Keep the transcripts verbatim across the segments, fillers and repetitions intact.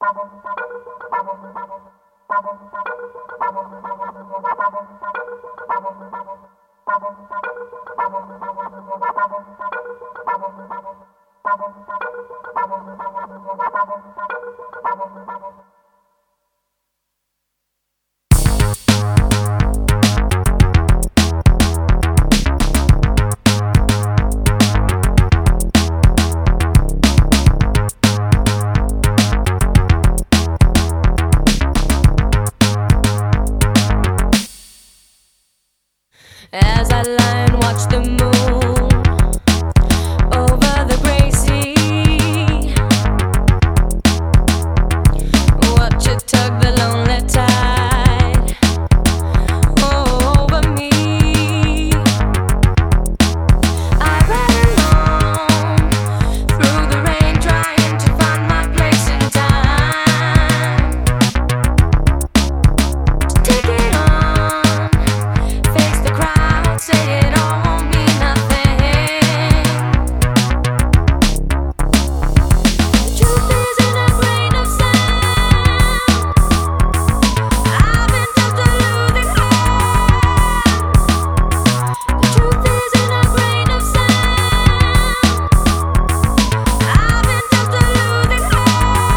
As I lie and watch the moon over the gray sea, watch it tug the lonely tide over me. I ran along through the rain, trying to find my place in time. Take it on, face the crowd, say it all won't mean nothing. The truth is in a grain of sand. I've been told to lose it all. The truth is in a grain of sand. I've been told to lose it all.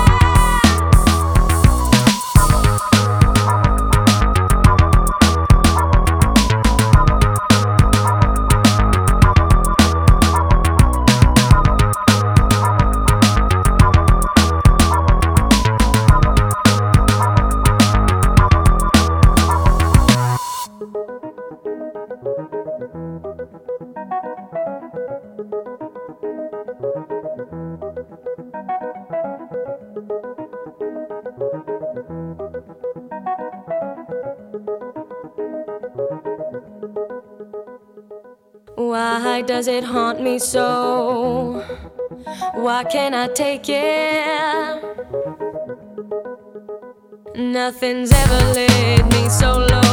Why does it haunt me so? Why can't I take it? Nothing's ever laid me so low.